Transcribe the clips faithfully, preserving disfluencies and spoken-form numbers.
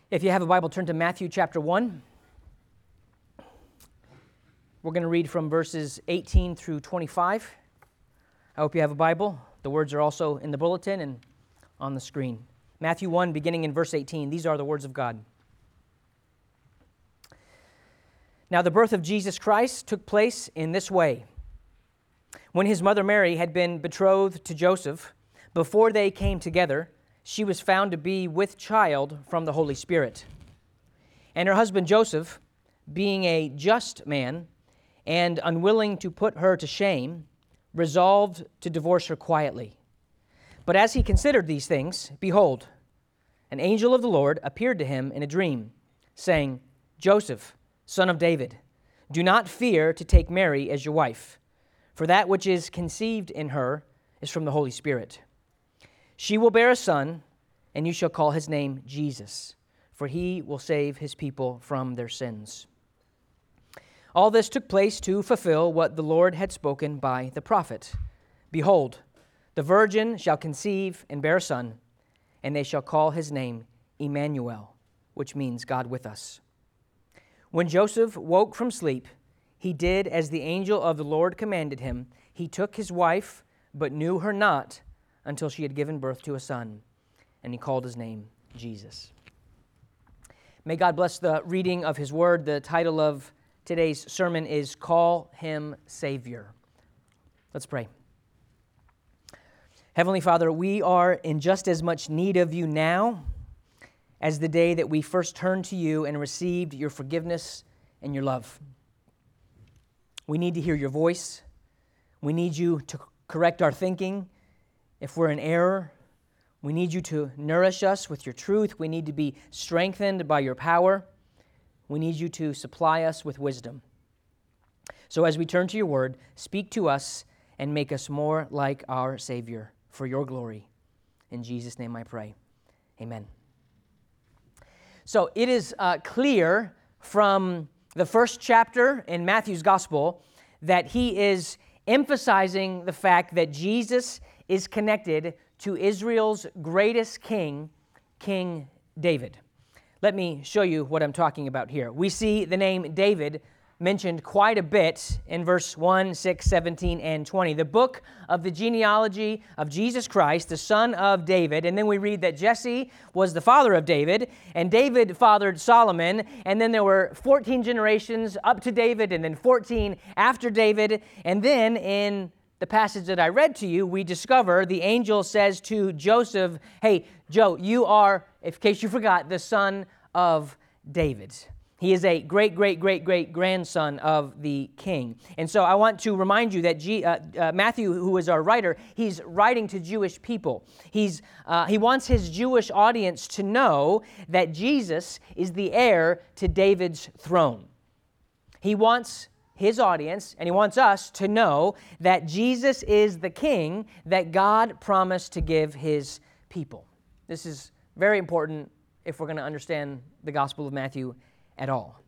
If you have a Bible, turn to Matthew chapter one. We're going to read from verses eighteen through twenty-five. I hope you have a Bible. The words are also in the bulletin and on the screen. Matthew one, beginning in verse eighteen. These are the words of God. Now the birth of Jesus Christ took place in this way. When his mother Mary had been betrothed to Joseph, before they came together, she was found to be with child from the Holy Spirit. And her husband Joseph, being a just man and unwilling to put her to shame, resolved to divorce her quietly. But as he considered these things, behold, an angel of the Lord appeared to him in a dream, saying, Joseph, son of David, do not fear to take Mary as your wife, for that which is conceived in her is from the Holy Spirit. She will bear a son, and you shall call his name Jesus, for he will save his people from their sins. All this took place to fulfill what the Lord had spoken by the prophet. Behold, the virgin shall conceive and bear a son, and they shall call his name Emmanuel, which means God with us. When Joseph woke from sleep, he did as the angel of the Lord commanded him. He took his wife, but knew her not until she had given birth to a son, and he called his name Jesus. May God bless the reading of his word. The title of today's sermon is Call Him Savior. Let's pray. Heavenly Father, we are in just as much need of you now as the day that we first turned to you and received your forgiveness and your love. We need to hear your voice. We need you to correct our thinking if we're in error. We need you to nourish us with your truth. We need to be strengthened by your power. We need you to supply us with wisdom. So as we turn to your word, speak to us and make us more like our Savior for your glory. In Jesus' name I pray. Amen. So it is uh, clear from the first chapter in Matthew's gospel that he is emphasizing the fact that Jesus is connected to Israel's greatest king, King David. Let me show you what I'm talking about here. We see the name David mentioned quite a bit in verse one, six, seventeen, and twenty. The book of the genealogy of Jesus Christ, the son of David, and then we read that Jesse was the father of David, and David fathered Solomon, and then there were fourteen generations up to David, and then fourteen after David, and then in the passage that I read to you, we discover the angel says to Joseph, hey, Joe, you are, in case you forgot, the son of David. He is a great, great, great, great grandson of the king. And so I want to remind you that G, uh, uh, Matthew, who is our writer, he's writing to Jewish people. He's uh, he wants his Jewish audience to know that Jesus is the heir to David's throne. He wants his audience, and he wants us to know that Jesus is the king that God promised to give his people. This is very important if we're going to understand the Gospel of Matthew at all.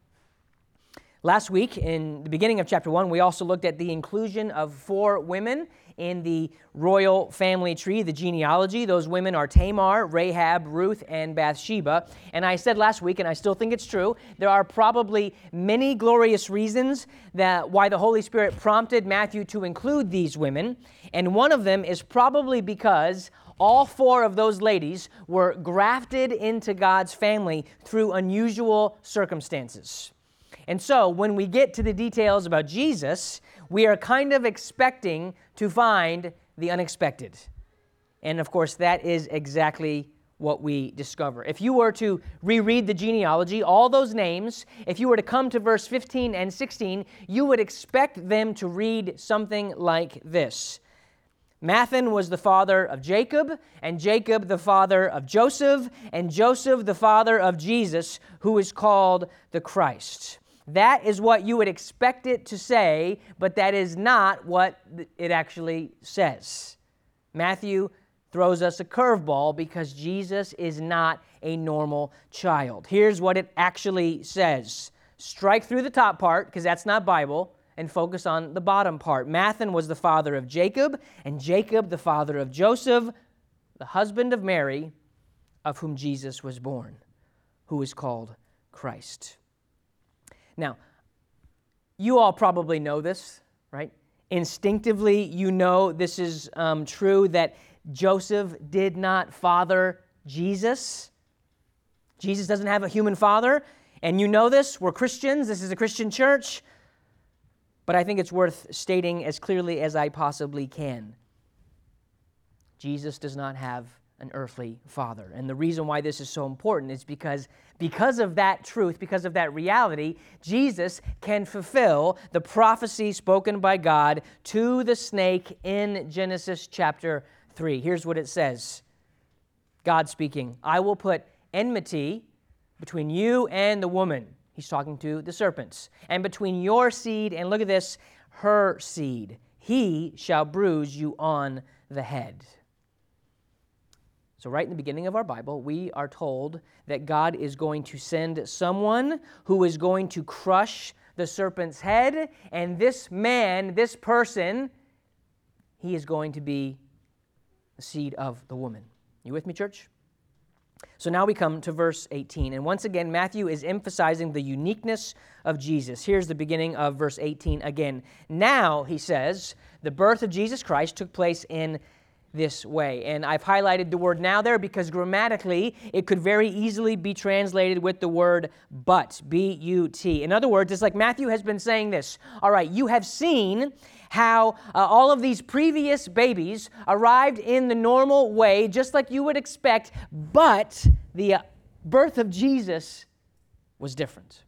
Last week, in the beginning of chapter one, we also looked at the inclusion of four women in the royal family tree, the genealogy. Those women are Tamar, Rahab, Ruth, and Bathsheba. And I said last week, and I still think it's true, there are probably many glorious reasons that why the Holy Spirit prompted Matthew to include these women. And one of them is probably because all four of those ladies were grafted into God's family through unusual circumstances. And so when we get to the details about Jesus, we are kind of expecting to find the unexpected. And of course, that is exactly what we discover. If you were to reread the genealogy, all those names, if you were to come to verse fifteen and sixteen, you would expect them to read something like this. Mathan was the father of Jacob, and Jacob the father of Joseph, and Joseph the father of Jesus, who is called the Christ. That is what you would expect it to say, but that is not what it actually says. Matthew throws us a curveball because Jesus is not a normal child. Here's what it actually says. Strike through the top part, because that's not Bible, and focus on the bottom part. Mathan was the father of Jacob, and Jacob the father of Joseph, the husband of Mary, of whom Jesus was born. who is called Christ. Now, you all probably know this, right? Instinctively, you know this is um, true, that Joseph did not father Jesus. Jesus doesn't have a human father, and you know this. We're Christians. This is a Christian church. But I think it's worth stating as clearly as I possibly can. Jesus does not have an earthly father. And the reason why this is so important is because, because of that truth, because of that reality, Jesus can fulfill the prophecy spoken by God to the snake in Genesis chapter three. Here's what it says. God speaking, "I will put enmity between you and the woman." He's talking to the serpents. "And between your seed," and look at this, "her seed. He shall bruise you on the head." So right in the beginning of our Bible, we are told that God is going to send someone who is going to crush the serpent's head, and this man, this person, he is going to be the seed of the woman. You with me, church? So now we come to verse eighteen, and once again, Matthew is emphasizing the uniqueness of Jesus. Here's the beginning of verse eighteen again. "Now," he says, "the birth of Jesus Christ took place in this way." And I've highlighted the word "now" there because grammatically it could very easily be translated with the word "but," B U T. In other words, it's like Matthew has been saying this. All right, you have seen how uh, all of these previous babies arrived in the normal way, just like you would expect, but the uh, birth of Jesus was different.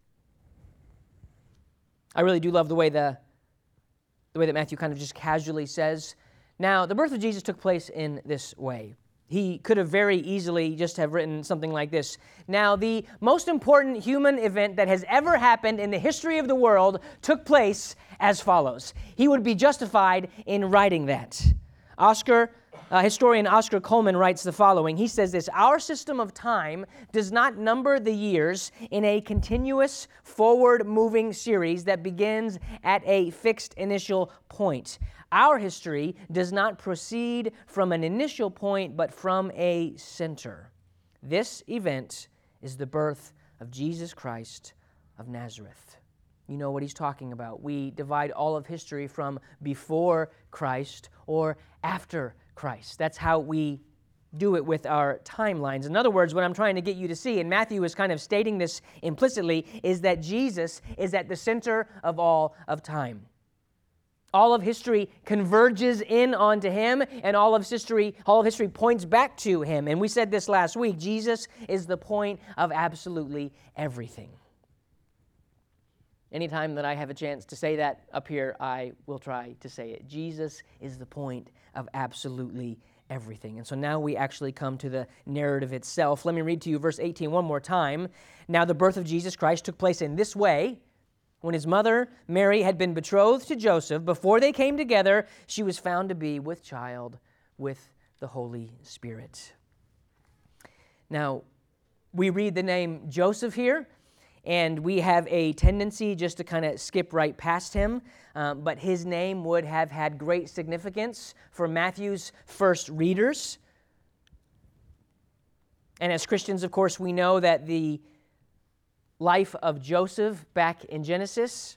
I really do love the way the, the way that Matthew kind of just casually says, "Now, the birth of Jesus took place in this way." He could have very easily just have written something like this. "Now, the most important human event that has ever happened in the history of the world took place as follows." He would be justified in writing that. Oscar, uh, historian Oscar Coleman writes the following. He says this, "Our system of time does not number the years in a continuous forward-moving series that begins at a fixed initial point. Our history does not proceed from an initial point, but from a center. This event is the birth of Jesus Christ of Nazareth." You know what he's talking about. We divide all of history from before Christ or after Christ. That's how we do it with our timelines. In other words, what I'm trying to get you to see, and Matthew is kind of stating this implicitly, is that Jesus is at the center of all of time. All of history converges in onto him, and all of history, all of history points back to him. And we said this last week, Jesus is the point of absolutely everything. Anytime that I have a chance to say that up here, I will try to say it. Jesus is the point of absolutely everything. And so now we actually come to the narrative itself. Let me read to you verse eighteen one more time. "Now the birth of Jesus Christ took place in this way. When his mother, Mary, had been betrothed to Joseph, before they came together, she was found to be with child with the Holy Spirit." Now, we read the name Joseph here, and we have a tendency just to kind of skip right past him, um, but his name would have had great significance for Matthew's first readers. And as Christians, of course, we know that the life of Joseph back in Genesis,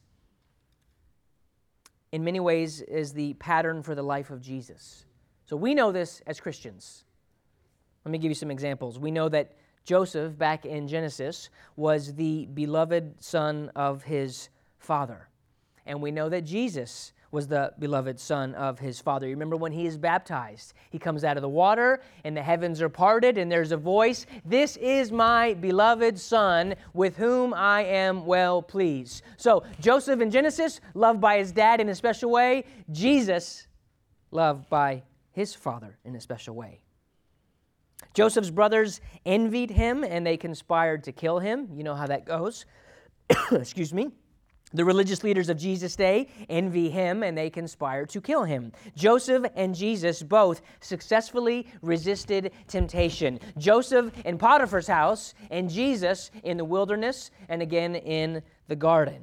in many ways, is the pattern for the life of Jesus. So we know this as Christians. Let me give you some examples. We know that Joseph, back in Genesis, was the beloved son of his father. And we know that Jesus was the beloved son of his father. You remember when he is baptized, he comes out of the water and the heavens are parted and there's a voice, "This is my beloved son with whom I am well pleased." So Joseph in Genesis, loved by his dad in a special way. Jesus, loved by his father in a special way. Joseph's brothers envied him and they conspired to kill him. You know how that goes. Excuse me. The religious leaders of Jesus' day envy him and they conspire to kill him. Joseph and Jesus both successfully resisted temptation. Joseph in Potiphar's house and Jesus in the wilderness and again in the garden.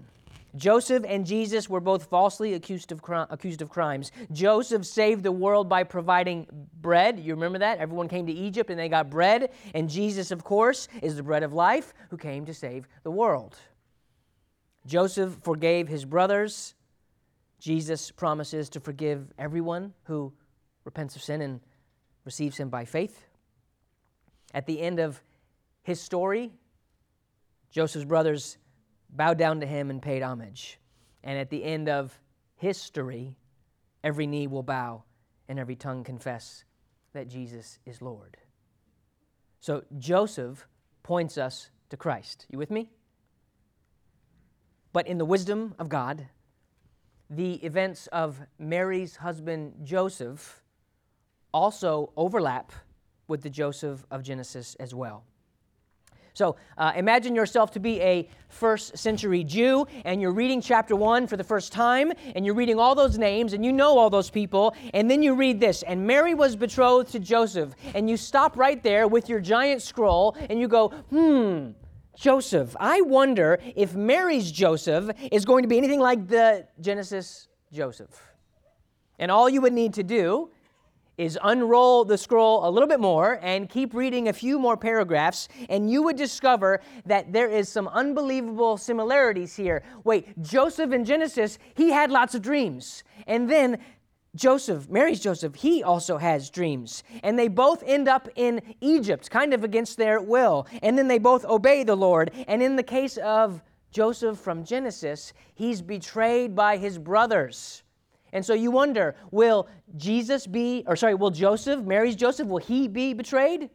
Joseph and Jesus were both falsely accused of, cri- accused of crimes. Joseph saved the world by providing bread. You remember that? Everyone came to Egypt and they got bread. And Jesus, of course, is the bread of life who came to save the world. Joseph forgave his brothers. Jesus promises to forgive everyone who repents of sin and receives him by faith. At the end of his story, Joseph's brothers bowed down to him and paid homage. And at the end of history, every knee will bow and every tongue confess that Jesus is Lord. So Joseph points us to Christ. You with me? But in the wisdom of God, the events of Mary's husband Joseph also overlap with the Joseph of Genesis as well. So uh, imagine yourself to be a first century Jew, and you're reading chapter one for the first time, and you're reading all those names, and you know all those people, and then you read this, and Mary was betrothed to Joseph, and you stop right there with your giant scroll, and you go, hmm, Joseph. I wonder if Mary's Joseph is going to be anything like the Genesis Joseph. And all you would need to do is unroll the scroll a little bit more and keep reading a few more paragraphs, and you would discover that there is some unbelievable similarities here. Wait, Joseph in Genesis, he had lots of dreams. And then Joseph, Mary's Joseph, he also has dreams. And they both end up in Egypt, kind of against their will. And then they both obey the Lord. And in the case of Joseph from Genesis, he's betrayed by his brothers. And so you wonder, will Jesus be, or sorry, will Joseph, Mary's Joseph, will he be betrayed?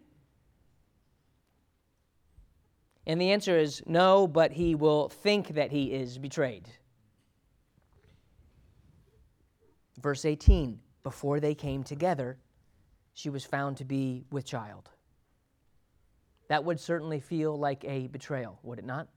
And the answer is no, but he will think that he is betrayed. Verse eighteen, before they came together, she was found to be with child. That would certainly feel like a betrayal, would it not?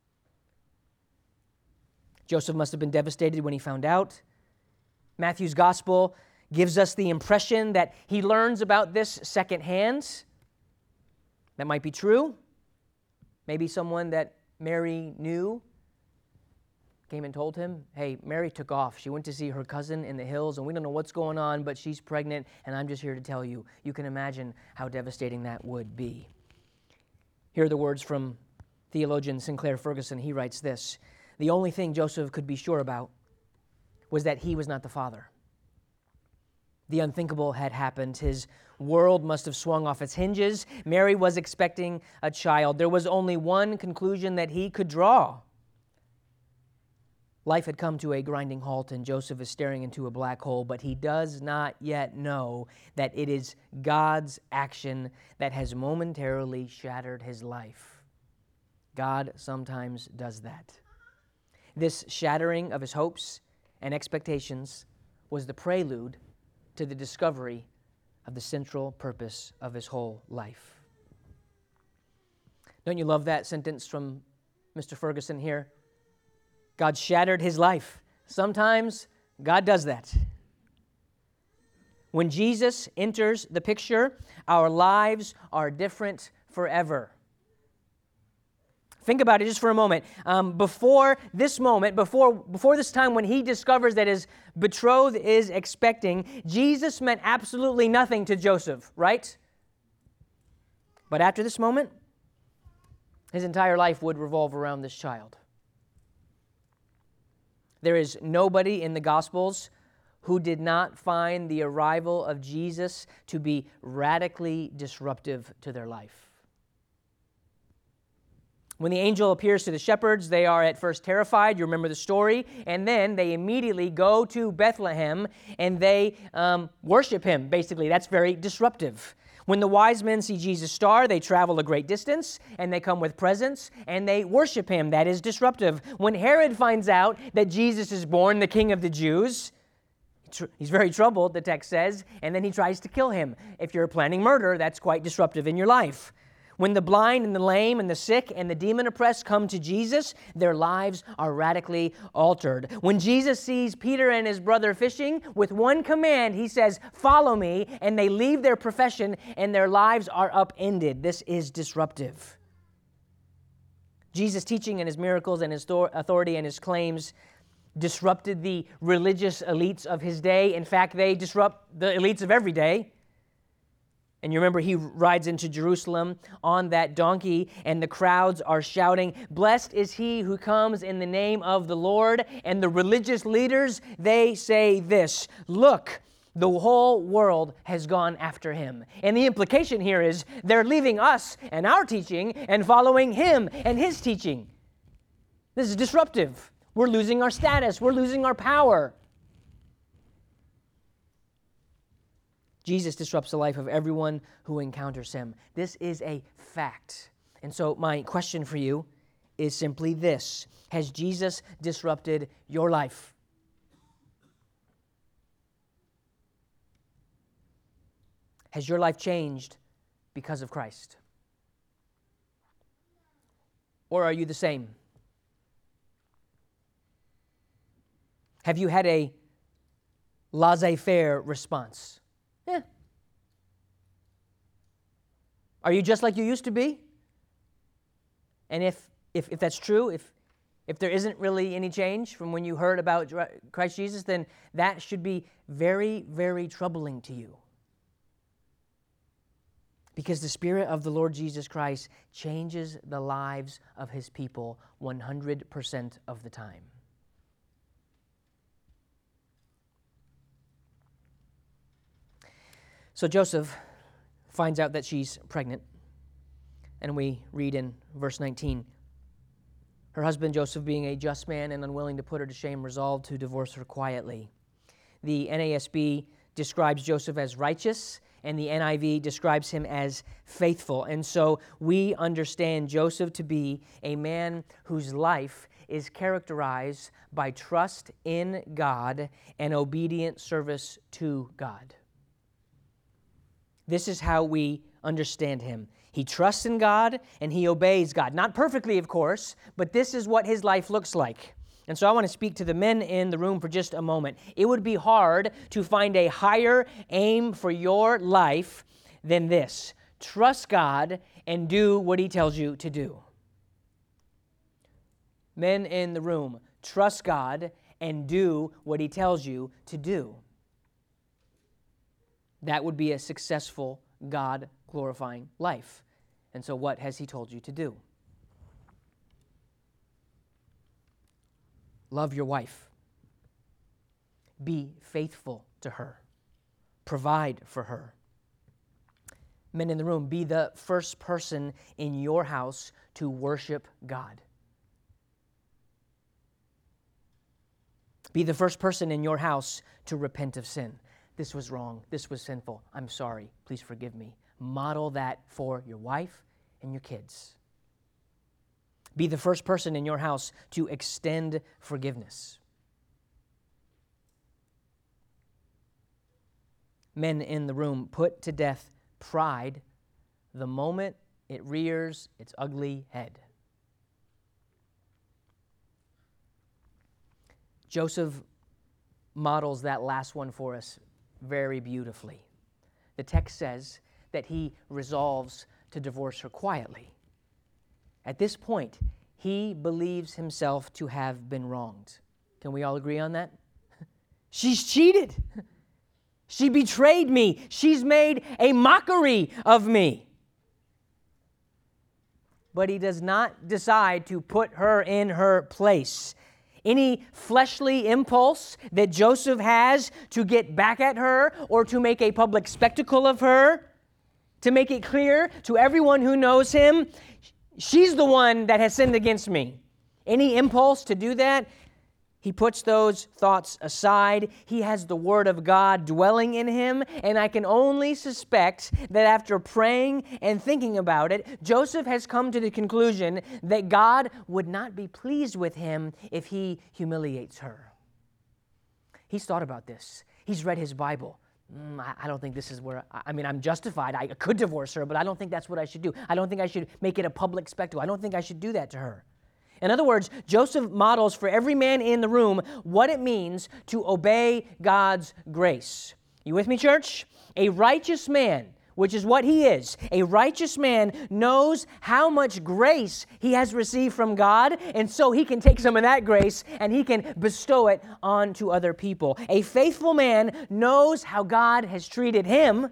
Joseph must have been devastated when he found out. Matthew's gospel gives us the impression that he learns about this secondhand. That might be true. Maybe someone that Mary knew came and told him, hey, Mary took off. She went to see her cousin in the hills, and we don't know what's going on, but she's pregnant, and I'm just here to tell you. You can imagine how devastating that would be. Here are the words from theologian Sinclair Ferguson. He writes this: the only thing Joseph could be sure about was that he was not the father. The unthinkable had happened. His world must have swung off its hinges. Mary was expecting a child. There was only one conclusion that he could draw. Life had come to a grinding halt, and Joseph is staring into a black hole, but he does not yet know that it is God's action that has momentarily shattered his life. God sometimes does that. This shattering of his hopes and expectations was the prelude to the discovery of the central purpose of his whole life. Don't you love that sentence from Mister Ferguson here? God shattered his life. Sometimes God does that. When Jesus enters the picture, our lives are different forever. Think about it just for a moment. Um, before this moment, before, before this time when he discovers that his betrothed is expecting, Jesus meant absolutely nothing to Joseph, right? But after this moment, his entire life would revolve around this child. There is nobody in the Gospels who did not find the arrival of Jesus to be radically disruptive to their life. When the angel appears to the shepherds, they are at first terrified. You remember the story. And then they immediately go to Bethlehem and they um, worship him, basically. That's very disruptive. When the wise men see Jesus' star, they travel a great distance and they come with presents and they worship him. That is disruptive. When Herod finds out that Jesus is born, the King of the Jews, he's very troubled, the text says, and then he tries to kill him. If you're planning murder, that's quite disruptive in your life. When the blind and the lame and the sick and the demon-oppressed come to Jesus, their lives are radically altered. When Jesus sees Peter and his brother fishing, with one command, he says, "Follow me," and they leave their profession and their lives are upended. This is disruptive. Jesus' teaching and his miracles and his authority and his claims disrupted the religious elites of his day. In fact, they disrupt the elites of every day. And you remember he rides into Jerusalem on that donkey, and the crowds are shouting, "Blessed is he who comes in the name of the Lord." And the religious leaders, they say this, "Look, the whole world has gone after him." And the implication here is they're leaving us and our teaching and following him and his teaching. This is disruptive. We're losing our status. We're losing our power. Jesus disrupts the life of everyone who encounters him. This is a fact. And so my question for you is simply this: has Jesus disrupted your life? Has your life changed because of Christ? Or are you the same? Have you had a laissez-faire response? Yeah. Are you just like you used to be? And if if, if that's true, if if there isn't really any change from when you heard about Christ Jesus, then that should be very, very troubling to you. Because the Spirit of the Lord Jesus Christ changes the lives of his people one hundred percent of the time. So Joseph finds out that she's pregnant, and we read in verse nineteen, her husband Joseph, being a just man and unwilling to put her to shame, resolved to divorce her quietly. The N A S B describes Joseph as righteous, and the N I V describes him as faithful. And so we understand Joseph to be a man whose life is characterized by trust in God and obedient service to God. This is how we understand him. He trusts in God and he obeys God. Not perfectly, of course, but this is what his life looks like. And so I want to speak to the men in the room for just a moment. It would be hard to find a higher aim for your life than this. Trust God and do what he tells you to do. Men in the room, trust God and do what he tells you to do. That would be a successful, God-glorifying life. And so what has he told you to do? Love your wife. Be faithful to her. Provide for her. Men in the room, be the first person in your house to worship God. Be the first person in your house to repent of sin. This was wrong. This was sinful. I'm sorry. Please forgive me. Model that for your wife and your kids. Be the first person in your house to extend forgiveness. Men in the room, put to death pride the moment it rears its ugly head. Joseph models that last one for us very beautifully. The text says that he resolves to divorce her quietly. At this point, he believes himself to have been wronged. Can we all agree on that? She's cheated. She betrayed me. She's made a mockery of me. But he does not decide to put her in her place. Any fleshly impulse that Joseph has to get back at her or to make a public spectacle of her, to make it clear to everyone who knows him, she's the one that has sinned against me. Any impulse to do that, he puts those thoughts aside. He has the Word of God dwelling in him, and I can only suspect that after praying and thinking about it, Joseph has come to the conclusion that God would not be pleased with him if he humiliates her. He's thought about this. He's read his Bible. Mm, I, I don't think this is where, I, I mean, I'm justified. I could divorce her, but I don't think that's what I should do. I don't think I should make it a public spectacle. I don't think I should do that to her. In other words, Joseph models for every man in the room what it means to obey God's grace. You with me, church? A righteous man which is what he is. A righteous man knows how much grace he has received from God, and so he can take some of that grace and he can bestow it on to other people. A faithful man knows how God has treated him,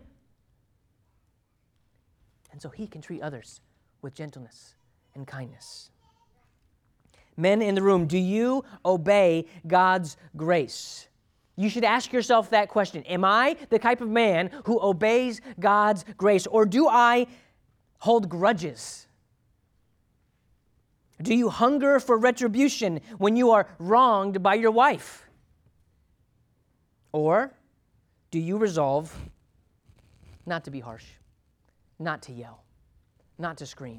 and so he can treat others with gentleness and kindness. Men in the room, do you obey God's grace? You should ask yourself that question. Am I the type of man who obeys God's grace, or do I hold grudges? Do you hunger for retribution when you are wronged by your wife? Or do you resolve not to be harsh, not to yell, not to scream?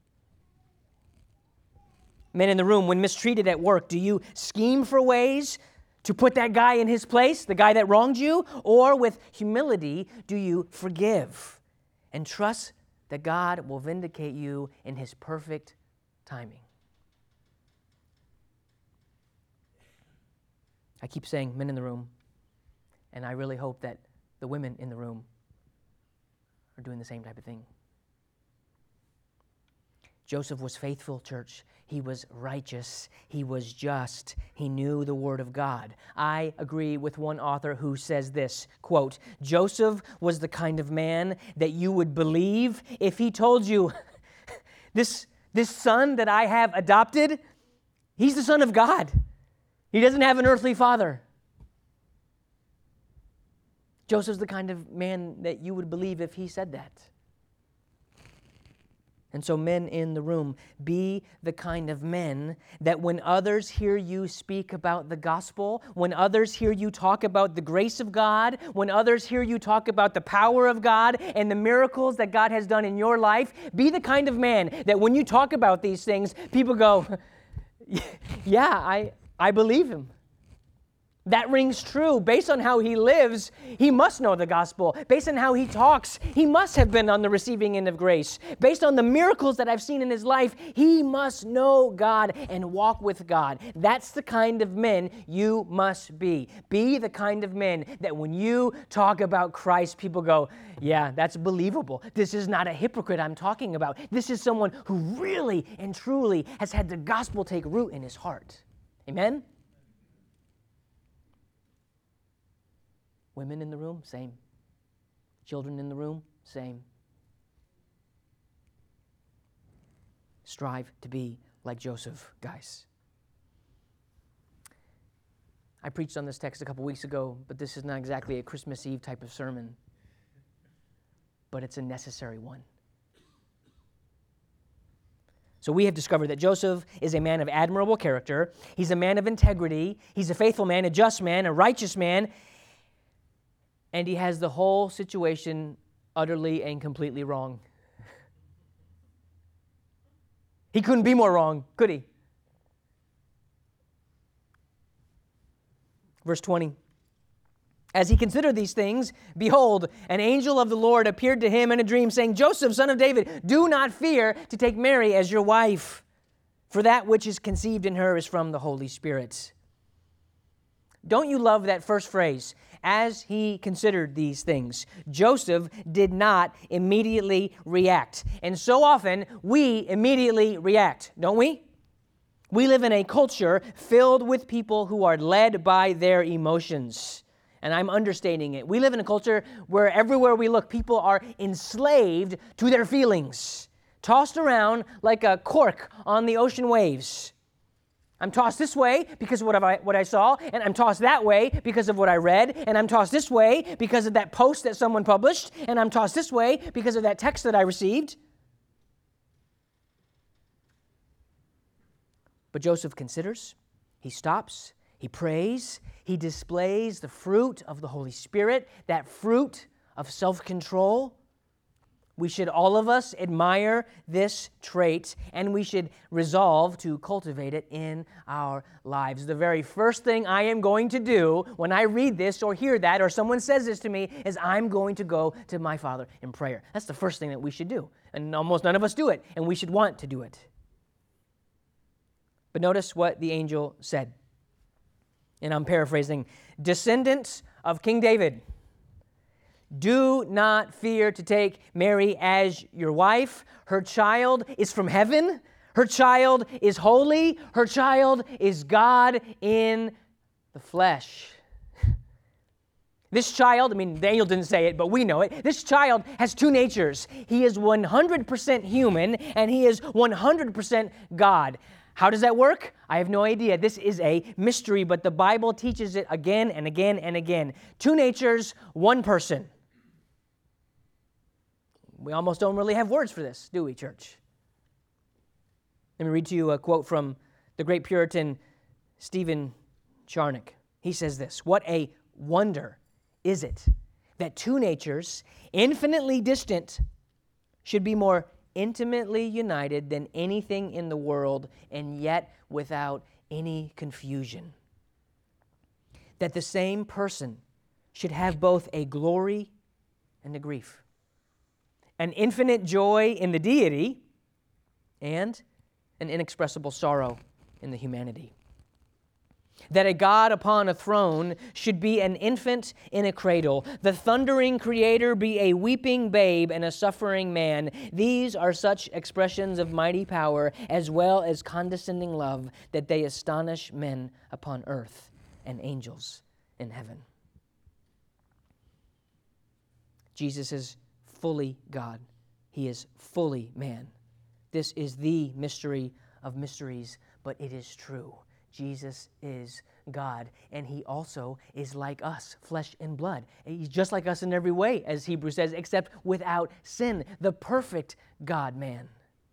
Men in the room, when mistreated at work, do you scheme for ways to put that guy in his place, the guy that wronged you? Or with humility, do you forgive and trust that God will vindicate you in his perfect timing? I keep saying men in the room, and I really hope that the women in the room are doing the same type of thing. Joseph was faithful, church. He was righteous. He was just. He knew the Word of God. I agree with one author who says this, quote, Joseph was the kind of man that you would believe if he told you, this, this son that I have adopted, he's the Son of God. He doesn't have an earthly father. Joseph's the kind of man that you would believe if he said that. And so, men in the room, be the kind of men that when others hear you speak about the gospel, when others hear you talk about the grace of God, when others hear you talk about the power of God and the miracles that God has done in your life, be the kind of man that when you talk about these things, people go, yeah, I, I believe him. That rings true. Based on how he lives, he must know the gospel. Based on how he talks, he must have been on the receiving end of grace. Based on the miracles that I've seen in his life, he must know God and walk with God. That's the kind of men you must be. Be the kind of men that when you talk about Christ, people go, yeah, that's believable. This is not a hypocrite I'm talking about. This is someone who really and truly has had the gospel take root in his heart. Amen? Women in the room, same. Children in the room, same. Strive to be like Joseph, guys. I preached on this text a couple weeks ago, but this is not exactly a Christmas Eve type of sermon, but it's a necessary one. So we have discovered that Joseph is a man of admirable character. He's a man of integrity. He's a faithful man, a just man, a righteous man. And he has the whole situation utterly and completely wrong. He couldn't be more wrong, could he? Verse twenty. As he considered these things, behold, an angel of the Lord appeared to him in a dream, saying, Joseph, son of David, do not fear to take Mary as your wife, for that which is conceived in her is from the Holy Spirit. Don't you love that first phrase? As he considered these things, Joseph did not immediately react. And so often, we immediately react, don't we? We live in a culture filled with people who are led by their emotions. And I'm understating it. We live in a culture where everywhere we look, people are enslaved to their feelings, tossed around like a cork on the ocean waves. I'm tossed this way because of what I, what I saw, and I'm tossed that way because of what I read, and I'm tossed this way because of that post that someone published, and I'm tossed this way because of that text that I received. But Joseph considers, he stops, he prays, he displays the fruit of the Holy Spirit, that fruit of self-control. We should, all of us, admire this trait, and we should resolve to cultivate it in our lives. The very first thing I am going to do when I read this or hear that or someone says this to me is I'm going to go to my Father in prayer. That's the first thing that we should do, and almost none of us do it, and we should want to do it. But notice what the angel said, and I'm paraphrasing, descendants of King David, Do not fear to take Mary as your wife. Her child is from heaven. Her child is holy. Her child is God in the flesh. This child, I mean, Daniel didn't say it, but we know it. This child has two natures. He is one hundred percent human, and he is one hundred percent God. How does that work? I have no idea. This is a mystery, but the Bible teaches it again and again and again. Two natures, one person. We almost don't really have words for this, do we, church? Let me read to you a quote from the great Puritan Stephen Charnock. He says this, "What a wonder is it that two natures, infinitely distant, should be more intimately united than anything in the world, and yet without any confusion. That the same person should have both a glory and a grief, an infinite joy in the deity, and an inexpressible sorrow in the humanity. That a God upon a throne should be an infant in a cradle, the thundering Creator be a weeping babe and a suffering man. These are such expressions of mighty power as well as condescending love that they astonish men upon earth and angels in heaven." Jesus is fully God. He is fully man. This is the mystery of mysteries, but it is true. Jesus is God, and he also is like us, flesh and blood. He's just like us in every way, as Hebrews says, except without sin, the perfect God-man.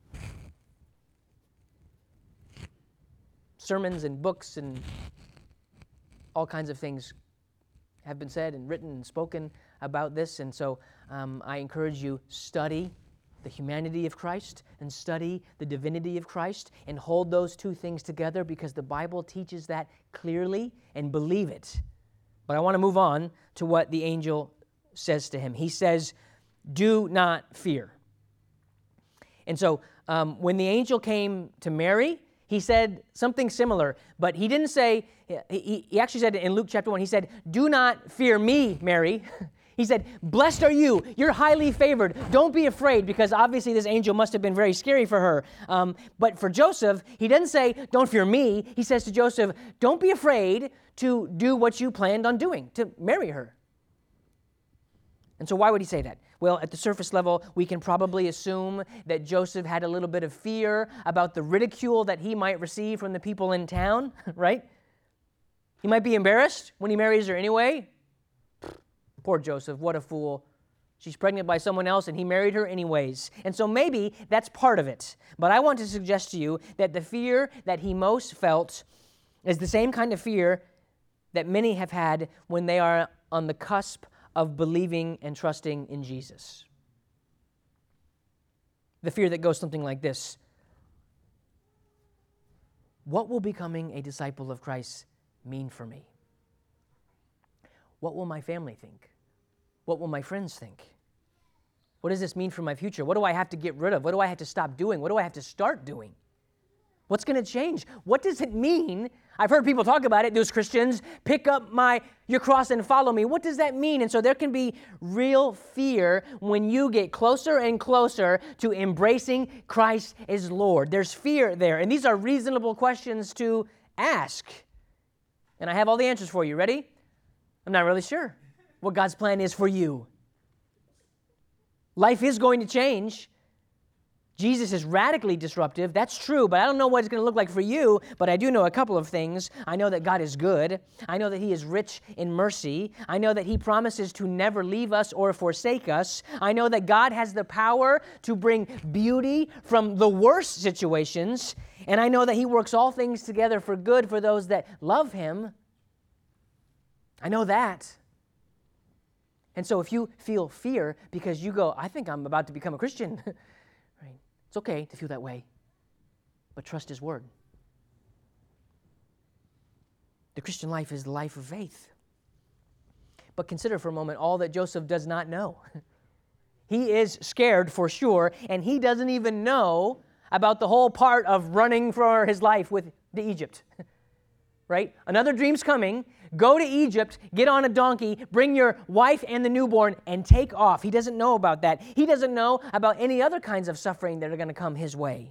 Sermons and books and all kinds of things have been said and written and spoken about this, and so um, I encourage you, study the humanity of Christ and study the divinity of Christ and hold those two things together, because the Bible teaches that clearly, and believe it. But I want to move on to what the angel says to him. He says, "Do not fear." And so um, when the angel came to Mary, he said something similar, but he didn't say, he, he actually said in Luke chapter one, he said, "Do not fear me, Mary." He said, "Blessed are you. You're highly favored. Don't be afraid," because obviously this angel must have been very scary for her. Um, but for Joseph, he doesn't say, "Don't fear me." He says to Joseph, "Don't be afraid to do what you planned on doing, to marry her." And so why would he say that? Well, at the surface level, we can probably assume that Joseph had a little bit of fear about the ridicule that he might receive from the people in town, right? He might be embarrassed when he marries her anyway. Poor Joseph, what a fool. She's pregnant by someone else, and he married her anyways. And so maybe that's part of it. But I want to suggest to you that the fear that he most felt is the same kind of fear that many have had when they are on the cusp of believing and trusting in Jesus. The fear that goes something like this: what will becoming a disciple of Christ mean for me? What will my family think? What will my friends think? What does this mean for my future? What do I have to get rid of? What do I have to stop doing? What do I have to start doing? What's going to change? What does it mean? I've heard people talk about it, those Christians, pick up my your cross and follow me. What does that mean? And so there can be real fear when you get closer and closer to embracing Christ as Lord. There's fear there, and these are reasonable questions to ask. And I have all the answers for you. Ready? I'm not really sure what God's plan is for you. Life is going to change. Jesus is radically disruptive. That's true, but I don't know what it's going to look like for you, but I do know a couple of things. I know that God is good. I know that he is rich in mercy. I know that he promises to never leave us or forsake us. I know that God has the power to bring beauty from the worst situations, and I know that he works all things together for good for those that love him. I know that. And so if you feel fear because you go, "I think I'm about to become a Christian," right? It's okay to feel that way, but trust his word. The Christian life is the life of faith. But consider for a moment all that Joseph does not know. He is scared for sure, and he doesn't even know about the whole part of running for his life with to Egypt. right? Another dream's coming. Go to Egypt, get on a donkey, bring your wife and the newborn, and take off. He doesn't know about that. He doesn't know about any other kinds of suffering that are going to come his way.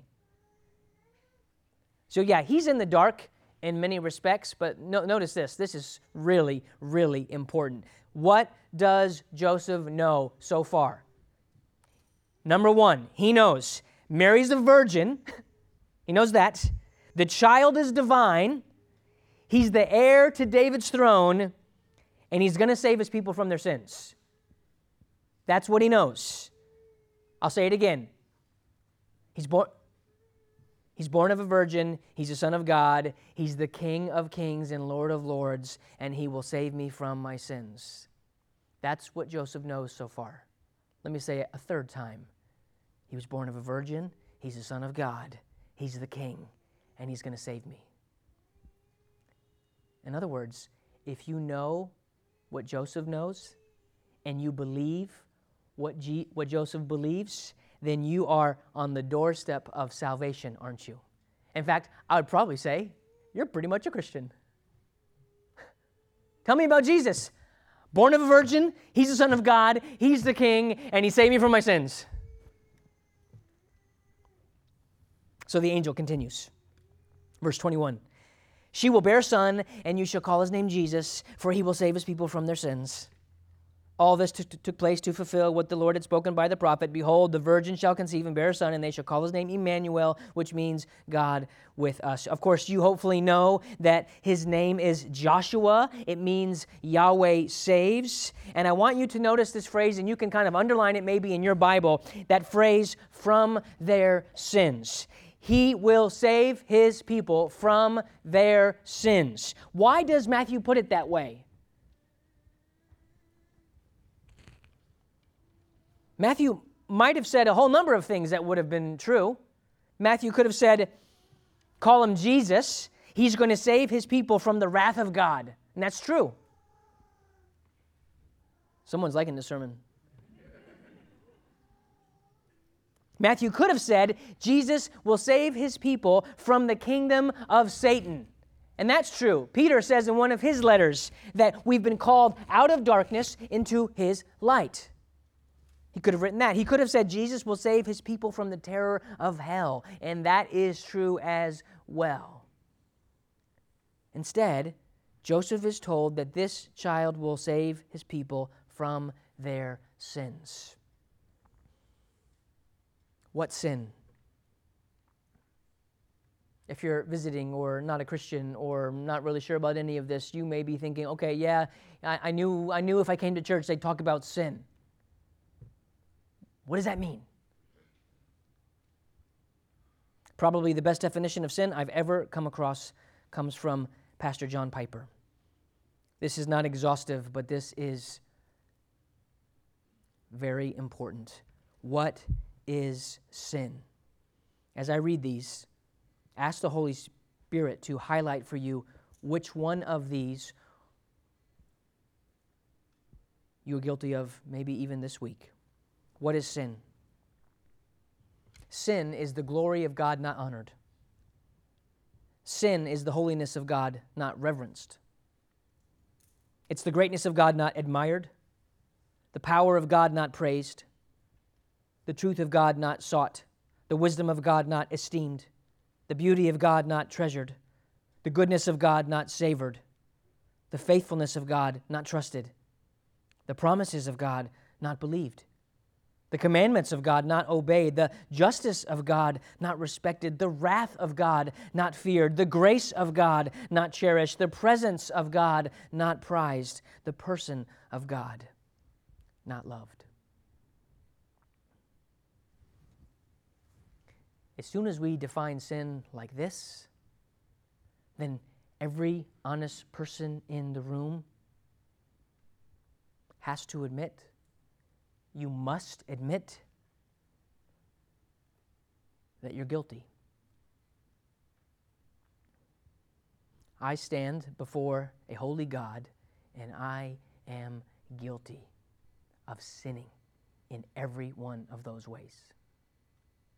So yeah, he's in the dark in many respects, but no, notice this. This is really, really important. What does Joseph know so far? Number one, he knows Mary's a virgin. He knows that. The child is divine. He's the heir to David's throne, and he's going to save his people from their sins. That's what he knows. I'll say it again. He's born, he's born of a virgin. He's a son of God. He's the King of kings and Lord of lords, and he will save me from my sins. That's what Joseph knows so far. Let me say it a third time. He was born of a virgin. He's the son of God. He's the king, and he's going to save me. In other words, if you know what Joseph knows and you believe what, G- what Joseph believes, then you are on the doorstep of salvation, aren't you? In fact, I would probably say you're pretty much a Christian. Tell me about Jesus. Born of a virgin, he's the Son of God, he's the King, and he saved me from my sins. So the angel continues. Verse twenty-one. She will bear a son, and you shall call his name Jesus, for he will save his people from their sins. All this t- t- took place to fulfill what the Lord had spoken by the prophet. Behold, the virgin shall conceive and bear a son, and they shall call his name Emmanuel, which means God with us. Of course, you hopefully know that his name is Joshua. It means Yahweh saves. And I want you to notice this phrase, and you can kind of underline it maybe in your Bible, that phrase, from their sins. He will save his people from their sins. Why does Matthew put it that way? Matthew might have said a whole number of things that would have been true. Matthew could have said, call him Jesus. He's going to save his people from the wrath of God. And that's true. Someone's liking this sermon. Matthew could have said, Jesus will save his people from the kingdom of Satan. And that's true. Peter says in one of his letters that we've been called out of darkness into his light. He could have written that. He could have said, Jesus will save his people from the terror of hell. And that is true as well. Instead, Joseph is told that this child will save his people from their sins. What sin? If you're visiting or not a Christian or not really sure about any of this, you may be thinking, okay, yeah, I, I knew I knew if I came to church, they'd talk about sin. What does that mean? Probably the best definition of sin I've ever come across comes from Pastor John Piper. This is not exhaustive, but this is very important. What is sin? As I read these, ask the Holy Spirit to highlight for you which one of these you're guilty of, maybe even this week. What is sin? Sin is the glory of God not honored. Sin is the holiness of God not reverenced. It's the greatness of God not admired, the power of God not praised, the truth of God not sought, the wisdom of God not esteemed, the beauty of God not treasured, the goodness of God not savored, the faithfulness of God not trusted, the promises of God not believed, the commandments of God not obeyed, the justice of God not respected, the wrath of God not feared, the grace of God not cherished, the presence of God not prized, the person of God not loved. As soon as we define sin like this, then every honest person in the room has to admit, you must admit that you're guilty. I stand before a holy God, and I am guilty of sinning in every one of those ways.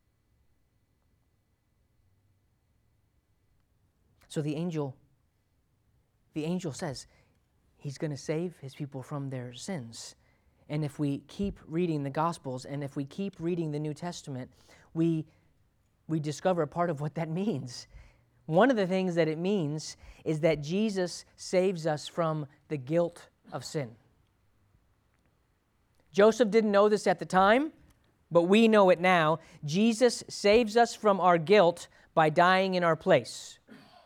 So the angel the angel says he's going to save his people from their sins. And if we keep reading the Gospels and if we keep reading the New Testament, we, we discover a part of what that means. One of the things that it means is that Jesus saves us from the guilt of sin. Joseph didn't know this at the time, but we know it now. Jesus saves us from our guilt by dying in our place.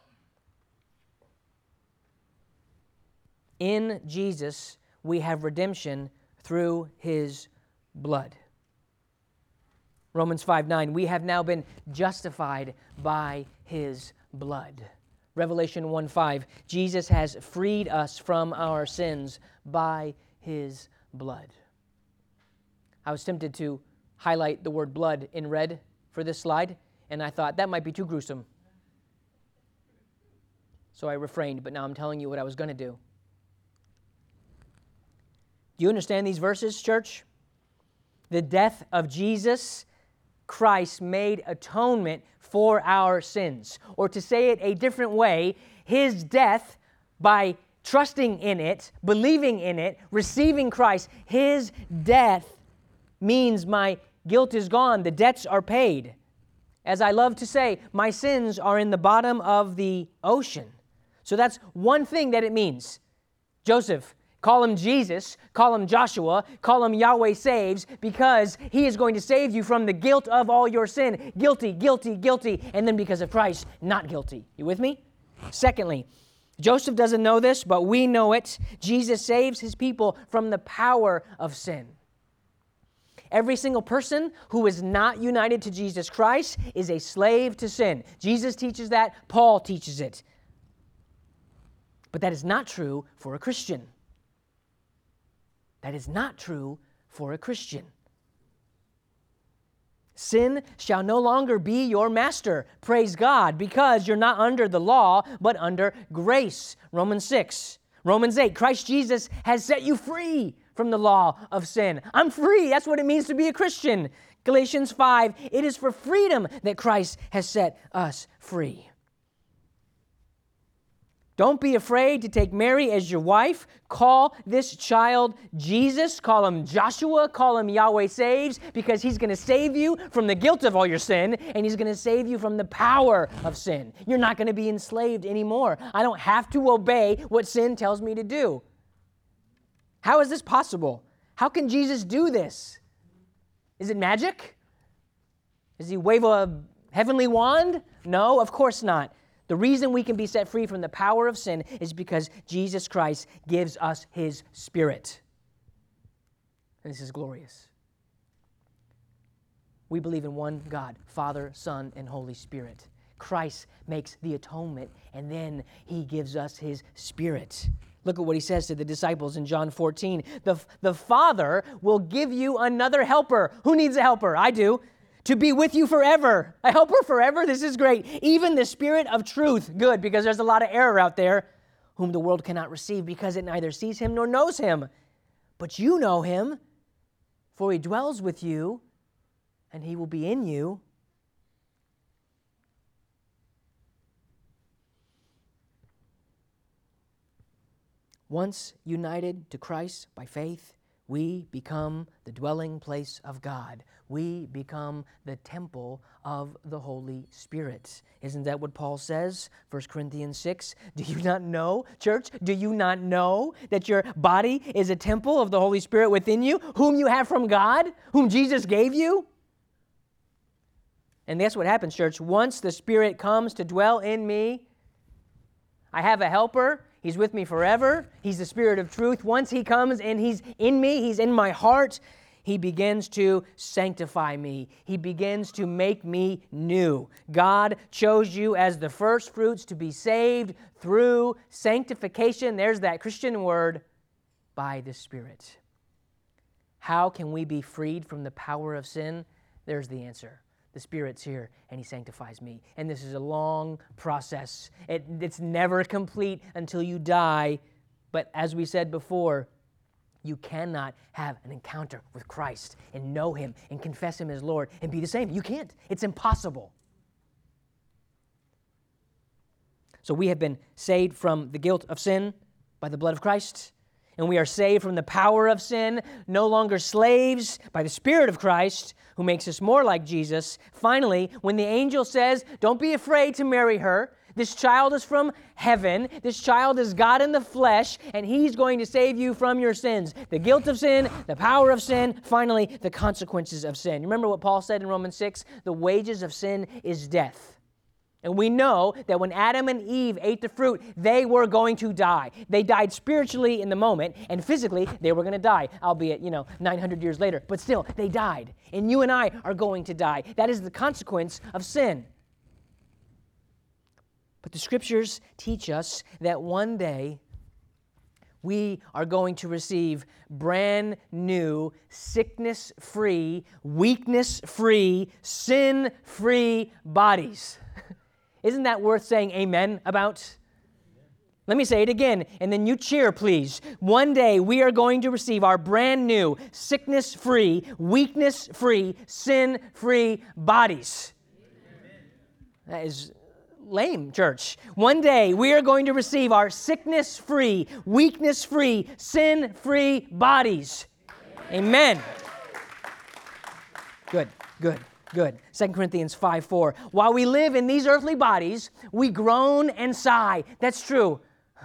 In Jesus, we have redemption through his blood. Romans five nine, we have now been justified by his blood. Revelation one five, Jesus has freed us from our sins by his blood. I was tempted to highlight the word blood in red for this slide, and I thought that might be too gruesome. So I refrained, but now I'm telling you what I was going to do. Do you understand these verses, church? The death of Jesus Christ made atonement for our sins. Or to say it a different way, his death, by trusting in it, believing in it, receiving Christ, his death means my guilt is gone, the debts are paid. As I love to say, my sins are in the bottom of the ocean. So that's one thing that it means. Joseph, call him Jesus, call him Joshua, call him Yahweh Saves, because he is going to save you from the guilt of all your sin. Guilty, guilty, guilty, and then because of Christ, not guilty. You with me? Secondly, Joseph doesn't know this, but we know it. Jesus saves his people from the power of sin. Every single person who is not united to Jesus Christ is a slave to sin. Jesus teaches that. Paul teaches it. But that is not true for a Christian. That is not true for a Christian. Sin shall no longer be your master. Praise God, because you're not under the law, but under grace. Romans six. Romans eight. Christ Jesus has set you free from the law of sin. I'm free. That's what it means to be a Christian. Galatians five. It is for freedom that Christ has set us free. Don't be afraid to take Mary as your wife. Call this child Jesus. Call him Joshua. Call him Yahweh Saves, because he's going to save you from the guilt of all your sin, and he's going to save you from the power of sin. You're not going to be enslaved anymore. I don't have to obey what sin tells me to do. How is this possible? How can Jesus do this? Is it magic? Does he wave a heavenly wand? No, of course not. The reason we can be set free from the power of sin is because Jesus Christ gives us his Spirit. And this is glorious. We believe in one God, Father, Son, and Holy Spirit. Christ makes the atonement, and then he gives us his Spirit. Look at what he says to the disciples in John fourteen. The, the Father will give you another helper. Who needs a helper? I do. To be with you forever. A helper forever? This is great. Even the Spirit of truth. Good, because there's a lot of error out there, whom the world cannot receive because it neither sees him nor knows him. But you know him, for he dwells with you, and he will be in you. Once united to Christ by faith, we become the dwelling place of God. We become the temple of the Holy Spirit. Isn't that what Paul says? First Corinthians six. Do you not know, church? Do you not know that your body is a temple of the Holy Spirit within you, whom you have from God, whom Jesus gave you? And that's what happens, church. Once the Spirit comes to dwell in me, I have a helper. He's with me forever. He's the Spirit of truth. Once he comes and he's in me, he's in my heart, he begins to sanctify me. He begins to make me new. God chose you as the first fruits to be saved through sanctification. There's that Christian word, by the Spirit. How can we be freed from the power of sin? There's the answer. The Spirit's here, and he sanctifies me. And this is a long process. It, it's never complete until you die. But as we said before, you cannot have an encounter with Christ and know him and confess him as Lord and be the same. You can't. It's impossible. So we have been saved from the guilt of sin by the blood of Christ, and we are saved from the power of sin, no longer slaves by the Spirit of Christ, who makes us more like Jesus. Finally, when the angel says, don't be afraid to marry her, this child is from heaven, this child is God in the flesh, and He's going to save you from your sins. The guilt of sin, the power of sin, finally, the consequences of sin. Remember what Paul said in Romans six? The wages of sin is death. And we know that when Adam and Eve ate the fruit, they were going to die. They died spiritually in the moment, and physically they were going to die, albeit, you know, nine hundred years later. But still, they died. And you and I are going to die. That is the consequence of sin. But the Scriptures teach us that one day we are going to receive brand new, sickness-free, weakness-free, sin-free bodies. Isn't that worth saying amen about? Let me say it again, and then you cheer, please. One day we are going to receive our brand new, sickness-free, weakness-free, sin-free bodies. Amen. That is lame, church. One day we are going to receive our sickness-free, weakness-free, sin-free bodies. Amen. Amen. Good, good. Good. Second Corinthians five four. While we live in these earthly bodies, we groan and sigh. That's true.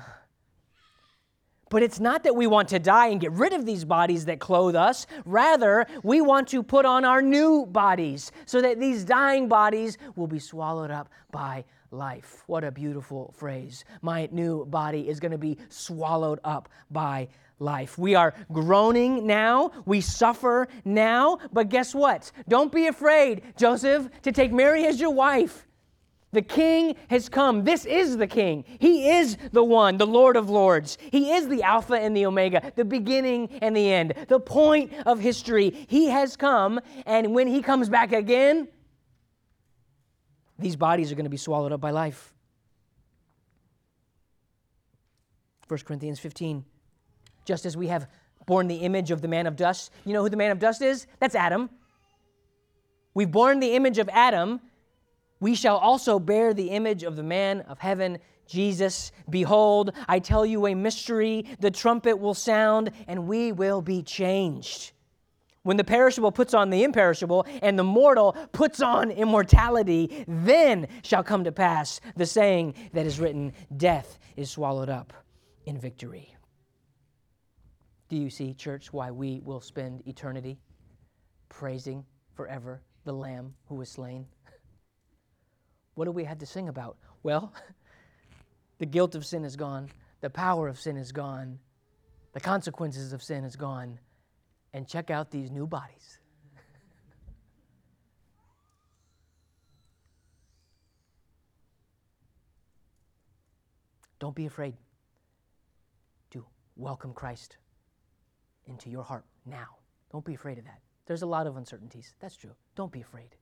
But it's not that we want to die and get rid of these bodies that clothe us. Rather, we want to put on our new bodies so that these dying bodies will be swallowed up by life. What a beautiful phrase. My new body is going to be swallowed up by life. We are groaning now, we suffer now, but guess what? Don't be afraid, Joseph, to take Mary as your wife. The King has come. This is the King. He is the one, the Lord of Lords. He is the Alpha and the Omega, the beginning and the end, the point of history. He has come, and when He comes back again, these bodies are going to be swallowed up by life. First Corinthians fifteen. Just as we have borne the image of the man of dust. You know who the man of dust is? That's Adam. We've borne the image of Adam. We shall also bear the image of the man of heaven, Jesus. Behold, I tell you a mystery. The trumpet will sound, and we will be changed. When the perishable puts on the imperishable, and the mortal puts on immortality, then shall come to pass the saying that is written, death is swallowed up in victory. Do you see, church, why we will spend eternity praising forever the Lamb who was slain? What do we have to sing about? Well, the guilt of sin is gone. The power of sin is gone. The consequences of sin is gone. And check out these new bodies. Don't be afraid to welcome Christ into your heart now. Don't be afraid of that. There's a lot of uncertainties. That's true. Don't be afraid.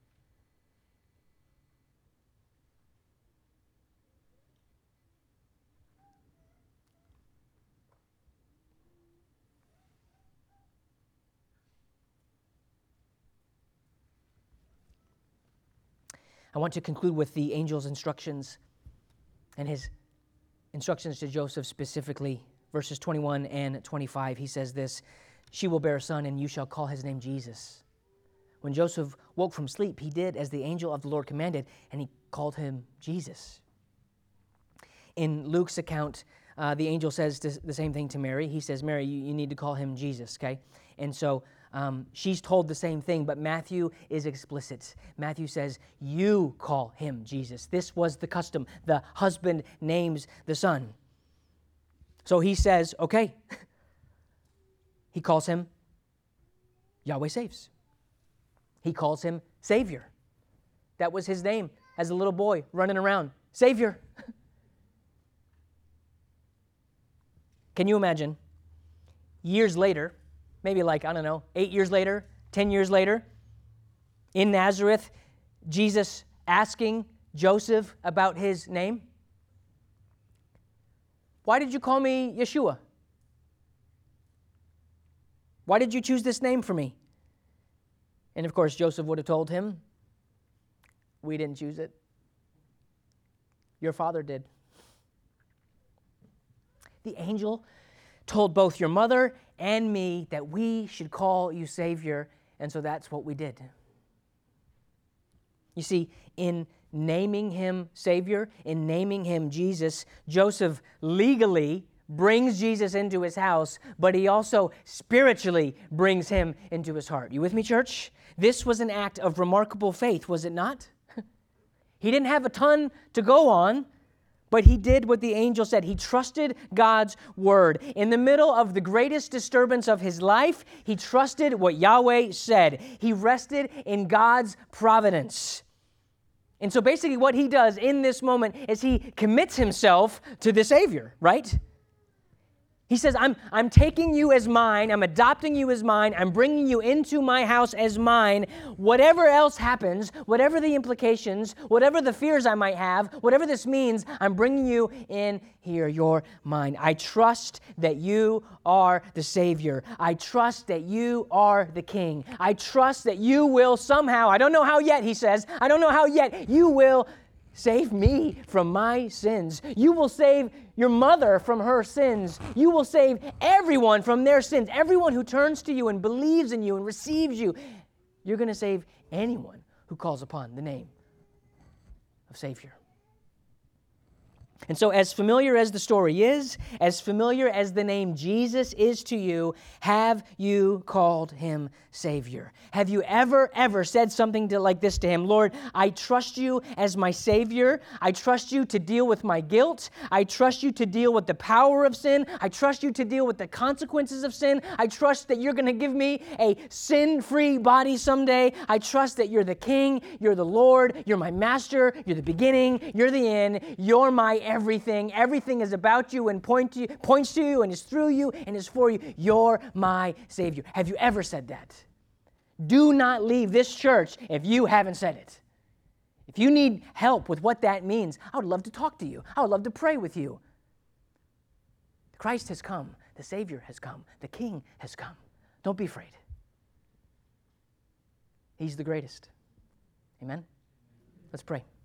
I want to conclude with the angel's instructions and his instructions to Joseph specifically. Verses twenty-one and twenty-five, he says this, she will bear a son, and you shall call his name Jesus. When Joseph woke from sleep, he did as the angel of the Lord commanded, and he called him Jesus. In Luke's account, uh, the angel says the same thing to Mary. He says, Mary, you, you need to call him Jesus, okay? And so um, she's told the same thing, but Matthew is explicit. Matthew says, you call him Jesus. This was the custom. The husband names the son. So he says, okay. He calls him Yahweh Saves. He calls him Savior. That was his name as a little boy running around. Savior. Can you imagine? Years later, maybe like, I don't know, eight years later, ten years later, in Nazareth, Jesus asking Joseph about his name. Why did you call me Yeshua? Why did you choose this name for me? And of course, Joseph would have told him, we didn't choose it. Your father did. The angel told both your mother and me that we should call you Savior, and so that's what we did. You see, in naming him Savior, in naming him Jesus, Joseph legally brings Jesus into his house, but he also spiritually brings him into his heart. You with me, church? This was an act of remarkable faith, was it not? He didn't have a ton to go on, but he did what the angel said. He trusted God's word. In the middle of the greatest disturbance of his life, he trusted what Yahweh said. He rested in God's providence. And so basically what he does in this moment is he commits himself to the Savior, right? He says, I'm, I'm taking you as mine, I'm adopting you as mine, I'm bringing you into my house as mine. Whatever else happens, whatever the implications, whatever the fears I might have, whatever this means, I'm bringing you in here, you're mine. I trust that you are the Savior. I trust that you are the King. I trust that you will somehow, I don't know how yet, he says, I don't know how yet, you will save me from my sins. You will save your mother from her sins. You will save everyone from their sins. Everyone who turns to you and believes in you and receives you. You're going to save anyone who calls upon the name of Savior. And so as familiar as the story is, as familiar as the name Jesus is to you, have you called him Savior? Have you ever, ever said something to, like this to him? Lord, I trust you as my Savior. I trust you to deal with my guilt. I trust you to deal with the power of sin. I trust you to deal with the consequences of sin. I trust that you're going to give me a sin-free body someday. I trust that you're the King, you're the Lord, you're my Master, you're the beginning, you're the end, you're my everything. Everything is about you and point to you, points to you and is through you and is for you. You're my Savior. Have you ever said that? Do not leave this church if you haven't said it. If you need help with what that means, I would love to talk to you. I would love to pray with you. Christ has come. The Savior has come. The King has come. Don't be afraid. He's the greatest. Amen? Let's pray.